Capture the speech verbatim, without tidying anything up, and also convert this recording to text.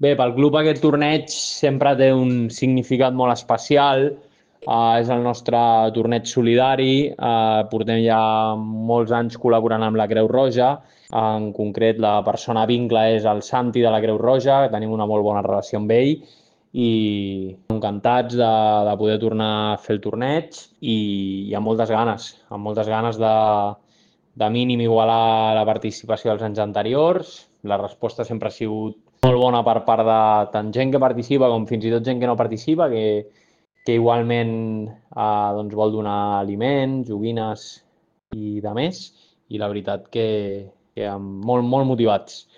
Bé, pel club aquest torneig sempre té un significat molt especial. Uh, és el nostre torneig solidari. Uh, portem ja molts anys col·laborant amb la Creu Roja. En concret, la persona vincle és el Santi de la Creu Roja, que tenim una molt bona relació amb ell i encantats de, de poder tornar a fer el torneig i, i amb moltes ganes, amb moltes ganes de, de mínim igualar la participació dels anys anteriors. La resposta sempre ha sigut molt bona per part de tant gent que participa com fins i tot gent que no participa, que, que igualment eh, doncs vol donar aliments, joguines i de més. I la veritat que, que molt, molt motivats.